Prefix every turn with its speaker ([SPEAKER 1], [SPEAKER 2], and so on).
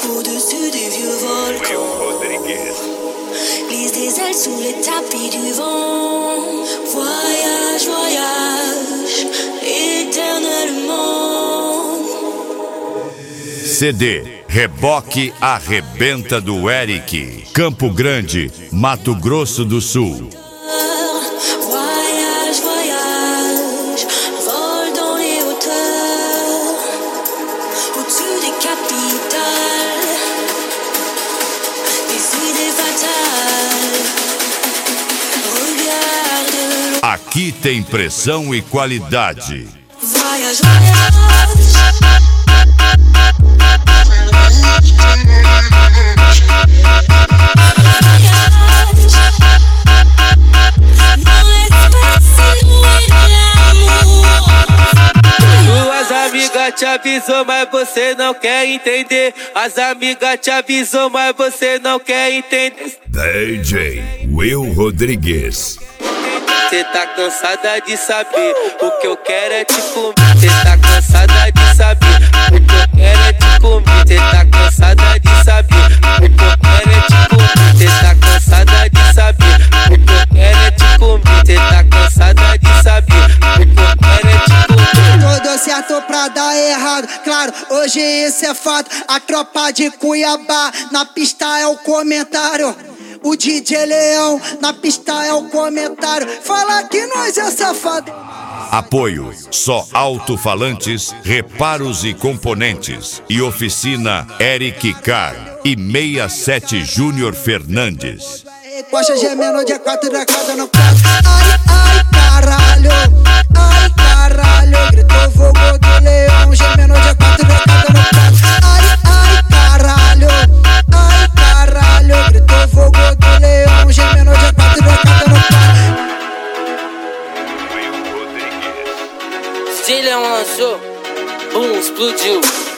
[SPEAKER 1] Au-dessus des vieux volcans, glisse des ailes sous les tapis du vent. Voyage, voyage, éternellement.
[SPEAKER 2] CD Reboque Arrebenta do Eric, Campo Grande, Mato Grosso do Sul.
[SPEAKER 1] Voyage, voyage, vole dans les hauteurs, au-dessus des capitales, des idées fatales. Regarde.
[SPEAKER 2] Aqui tem pressão e qualidade.
[SPEAKER 1] Voyage, voyage.
[SPEAKER 3] Suas amigas te avisou, mas você não quer entender. As amigas te avisou, mas você não quer entender.
[SPEAKER 2] DJ Will Rodrigues.
[SPEAKER 3] Cê tá cansada de saber, o que eu quero é te comer. Cê tá cansada de saber, o que eu quero é te comer. Cê tá cansada de saber, o que eu quero é te comer. Cê tá cansada de saber, o que eu quero é te comer. Cê tá cansada de saber, o que eu quero é te comer.
[SPEAKER 4] Tudo certo pra dar errado, claro, hoje isso é fato. A tropa de Cuiabá, na pista é o comentário. O DJ Leão, na pista é o comentário. Fala que nós é safado.
[SPEAKER 2] Apoio Só Alto-Falantes, Reparos e Componentes e Oficina Eric Car e 67 Júnior Fernandes.
[SPEAKER 4] Coxa gemendo de 4 da casa no prato. Ai, ai, caralho. Ai, caralho. Gritou fogo do leão, gemendo de 4 da casa no prato. Ai, ai, caralho. Ai, caralho. Gritou fogo do leão, gemendo de 4 da casa no prato.
[SPEAKER 3] Se Leão lançou, bum, explodiu.